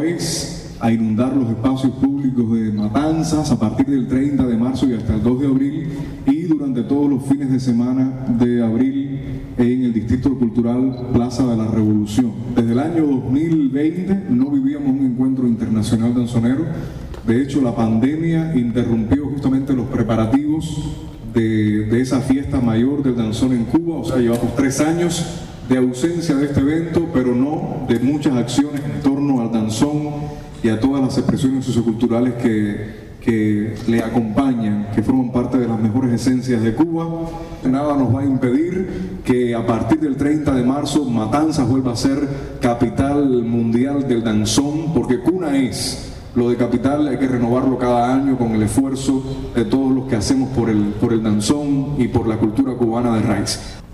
es a inundar los espacios públicos de Matanzas a partir del 30 de marzo y hasta el 2 de abril y durante todos los fines de semana de abril en el Distrito Cultural Plaza de la Revolución. Desde el año 2020 no vivíamos un encuentro internacional danzonero. De hecho, la pandemia interrumpió justamente los preparativos de esa fiesta mayor del danzón en Cuba. O sea, llevamos 3 años de ausencia de este evento, pero no de muchas acciones en torno al danzón y a todas las expresiones socioculturales que le acompañan, que forman parte de las mejores esencias de Cuba. Nada nos va a impedir que a partir del 30 de marzo Matanzas vuelva a ser capital mundial del danzón, porque cuna es. Lo de capital hay que renovarlo cada año con el esfuerzo de todos los que hacemos por el danzón y por la cultura cubana de raíz.